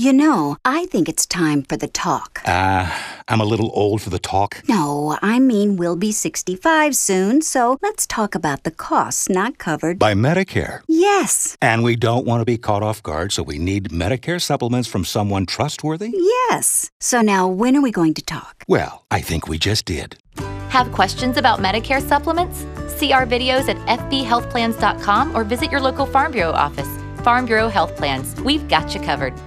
You know, I think it's time for the talk. I'm a little old for the talk. No, I mean we'll be 65 soon, so let's talk about the costs not covered By Medicare. Yes. And we don't want to be caught off guard, so we need Medicare supplements from someone trustworthy? Yes. So now when are we going to talk? Well, I think we just did. Have questions about Medicare supplements? See our videos at fbhealthplans.com or visit your local Farm Bureau office. Farm Bureau Health Plans. We've got you covered.